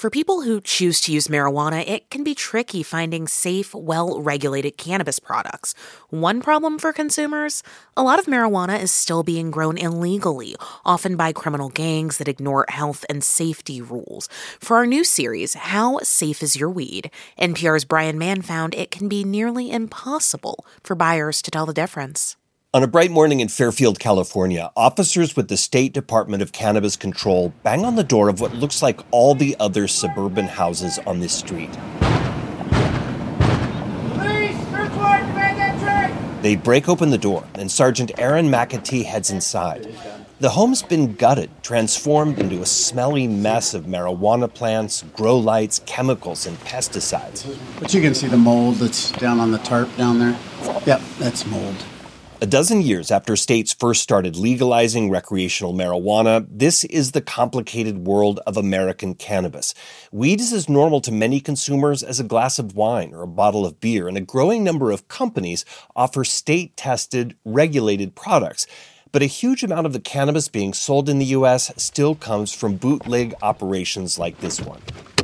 For people who choose to use marijuana, it can be tricky finding safe, well-regulated cannabis products. One problem for consumers? A lot of marijuana is still being grown illegally, often by criminal gangs that ignore health and safety rules. For our new series, How Safe is Your Weed?, NPR's Brian Mann found it can be nearly impossible for buyers to tell the difference. On a bright morning in Fairfield, California, officers with the State Department of Cannabis Control bang on the door of what looks like all the other suburban houses on this street. Police! Search warrant! Demand entry! They break open the door, and Sergeant Aaron McAtee heads inside. The home's been gutted, transformed into a smelly mess of marijuana plants, grow lights, chemicals, and pesticides. But you can see the mold that's down on the tarp down there. Yep, that's mold. A dozen years after states first started legalizing recreational marijuana, this is the complicated world of American cannabis. Weed is as normal to many consumers as a glass of wine or a bottle of beer, and a growing number of companies offer state-tested, regulated products. But a huge amount of the cannabis being sold in the U.S. still comes from bootleg operations like this one.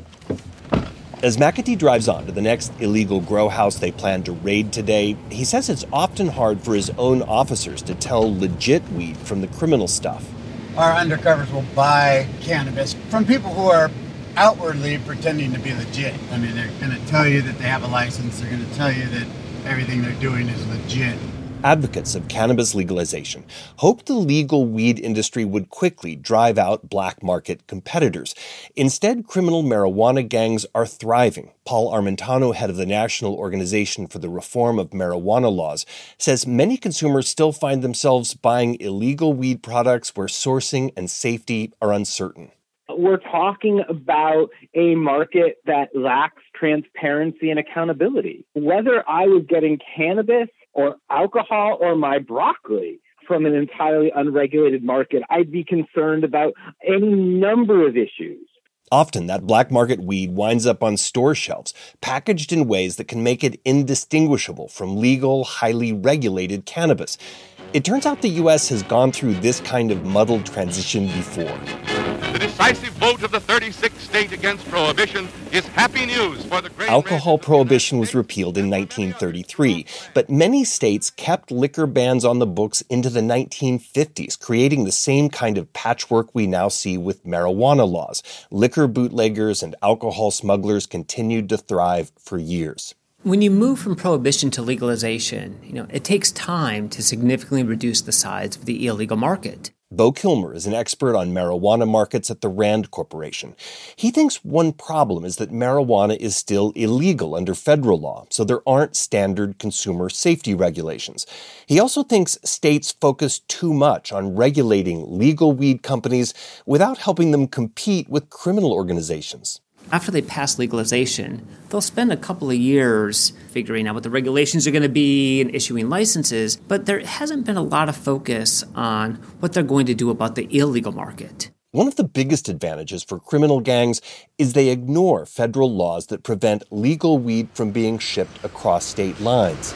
As McAtee drives on to the next illegal grow house they plan to raid today, he says it's often hard for his own officers to tell legit weed from the criminal stuff. Our undercovers will buy cannabis from people who are outwardly pretending to be legit. I mean, they're going to tell you that they have a license. They're going to tell you that everything they're doing is legit. Advocates of cannabis legalization hoped the legal weed industry would quickly drive out black market competitors. Instead, criminal marijuana gangs are thriving. Paul Armentano, head of the National Organization for the Reform of Marijuana Laws, says many consumers still find themselves buying illegal weed products where sourcing and safety are uncertain. We're talking about a market that lacks transparency and accountability. Whether I was getting cannabis or alcohol or my broccoli from an entirely unregulated market, I'd be concerned about any number of issues. Often that black market weed winds up on store shelves, packaged in ways that can make it indistinguishable from legal, highly regulated cannabis. It turns out the U.S. has gone through this kind of muddled transition before. The decisive vote of the 36th state against prohibition is happy news for the great... Alcohol prohibition was repealed in 1933, but many states kept liquor bans on the books into the 1950s, creating the same kind of patchwork we now see with marijuana laws. Liquor bootleggers and alcohol smugglers continued to thrive for years. When you move from prohibition to legalization, it takes time to significantly reduce the size of the illegal market. Bo Kilmer is an expert on marijuana markets at the Rand Corporation. He thinks one problem is that marijuana is still illegal under federal law, so there aren't standard consumer safety regulations. He also thinks states focus too much on regulating legal weed companies without helping them compete with criminal organizations. After they pass legalization, they'll spend a couple of years figuring out what the regulations are going to be and issuing licenses, but there hasn't been a lot of focus on what they're going to do about the illegal market. One of the biggest advantages for criminal gangs is they ignore federal laws that prevent legal weed from being shipped across state lines.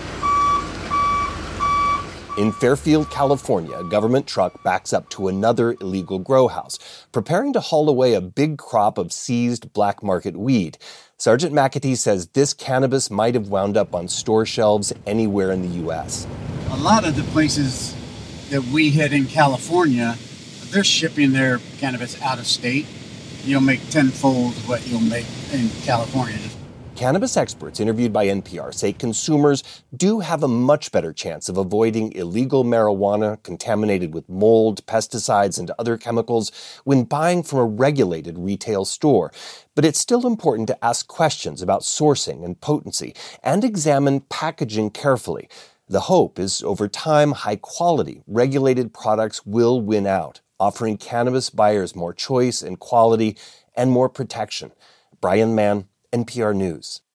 In Fairfield, California, a government truck backs up to another illegal grow house, preparing to haul away a big crop of seized black market weed. Sergeant McAtee says this cannabis might have wound up on store shelves anywhere in the U.S. A lot of the places that we hit in California, they're shipping their cannabis out of state. You'll make tenfold what you'll make in California. Cannabis experts interviewed by NPR say consumers do have a much better chance of avoiding illegal marijuana contaminated with mold, pesticides, and other chemicals when buying from a regulated retail store. But it's still important to ask questions about sourcing and potency and examine packaging carefully. The hope is, over time, high-quality, regulated products will win out, offering cannabis buyers more choice and quality and more protection. Brian Mann, NPR News.